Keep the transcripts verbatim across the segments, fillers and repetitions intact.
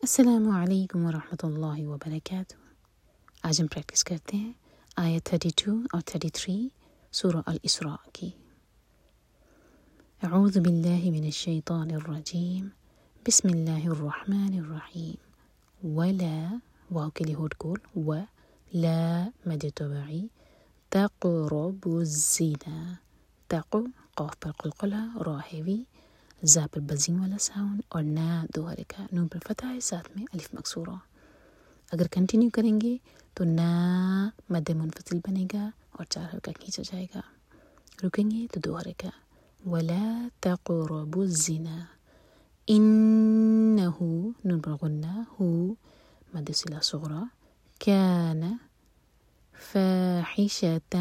السلام علیکم ورحمۃ اللہ وبرکاتہ۔ آج ہم پریکٹس کرتے ہیں آیت تھرٹی ٹو اور تھرٹی تھری سورہ الاسراء کی۔ اعوذ باللہ من الشیطان الرجیم، بسم اللہ الرحمن الرحیم۔ ولا واو کے لیے ہوٹ کول، و لا مد طبعی، تقربوا الزنا، تقو قاف پر قلقلہ، را ہیوی، زا پر بزنگ والا ساؤنڈ اور نا دو حرکہ، نون پر فتح ہے، ساتھ میں الف مکسورہ۔ اگر کنٹینیو کریں گے تو نا مد منفصل بنے گا اور چار حرکہ کھینچا جائے گا۔ رکیں گے تو دو حرکہ، ولا تقربوا الزنا، انہ نون پر غنہ، ہو مد صلہ صغرى، کان فاحشة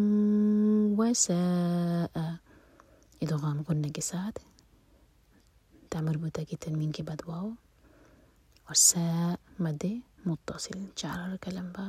وساء، ادغام غنہ کے ساتھ، تا مربوطہ کی تنوین کے بعد واو اور سا مد متصل، چار حرکہ لمبا،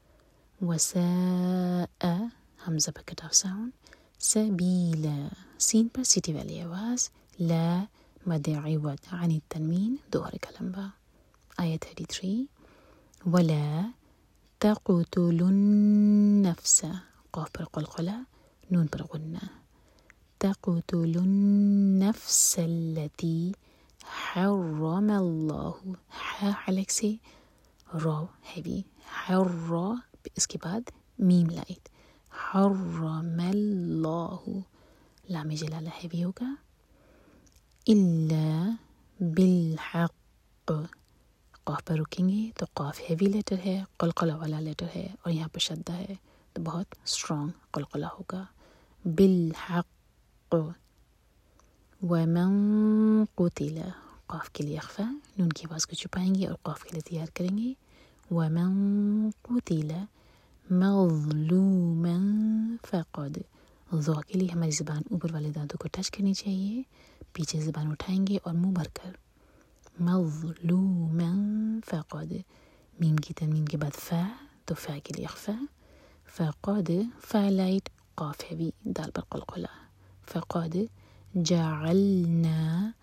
وساء حمزہ پر کٹ آف ساؤنڈ، سبیلا سین پر سیٹی والی آواز، لا مد عوض عن التنوین دو حرکہ لمبا۔ آیت تھرٹی تھری، ولا تقتلوا النفس، قاف پر قلقلہ، نون پر غنہ، تقتلوا النفس التي حرم اللہ، ح حلق سے را ہیوی، حر اس کے بعد میم لائٹ، حرم اللہ، لام جلالہ ہیوی ہوگا، الا بالحق، قاف پر رکیں گے تو قاف ہیوی لیٹر ہے، قلقلہ والا لیٹر ہے اور یہاں پر شدہ ہے تو بہت اسٹرانگ قلقلہ ہوگا، بالحق، ومن قتل، قاف کے لیے اخفا، نون کی آواز کو چھپائیں گے اور قاف کے لیے تیار کریں گے، ومن قتل مظلوما فقد، ضا کے لیے ہماری زبان اوپر والے دانتوں کو ٹچ کرنی چاہیے، پیچھے زبان اٹھائیں گے اور منہ بھر کر، مظلوما فقد، میم کی تنوین کے بعد فا تو فا کے لیے اخفا، فقد فا لائٹ، قاف ہیوی، دال پر قلقلہ، فقد جعلنا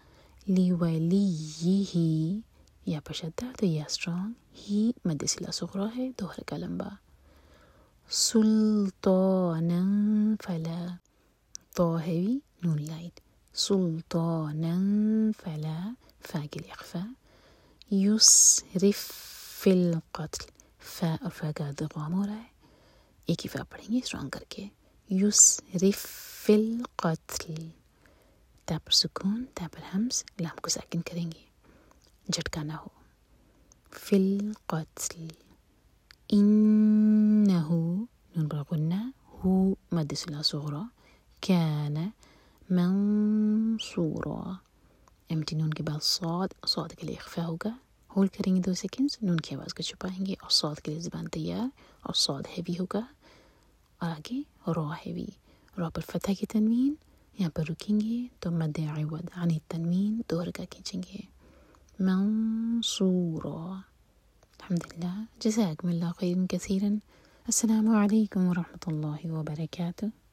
لولیہ، یا پر شدہ تو یا اسٹرانگ، ہی مد صلہ صغرى ہے، دو حرکہ لمبا، سلطانا فلا، طا ہیوی، نون لائٹ، سلطانا فلا، فا کے لیے اخفا، یسرف فی القتل، فا اور فا کا ادغام ہو رہا ہے، ایک ہی فا پڑھیں گے اسٹرانگ کر کے، یسرف فی القتل، تا پر سکون، تا پر ہمز، لام کو ساکن کریں گے، جھٹکا نہ ہو، فی القتل، انہو نون پر غنہ، ہو مد صلہ صغرى، کان منصورا، امٹی نون کے بعد صاد، صاد کے لیے اخفا ہوگا، ہولڈ کریں گے دو سیکنڈز، نون کی آواز کو چھپائیں گے اور صاد کے لیے زبان تیار اور صاد ہیوی ہوگا، اور آگے را ہیوی، را پر فتح کی تنوین، یہاں پر رکیں گے تو مد عوض عن التنوین دو حرکہ کھینچیں گے، منصورا۔ الحمدللہ، جزاکم اللہ خیرا کثیرا۔ السلام علیکم ورحمۃ اللہ وبرکاتہ۔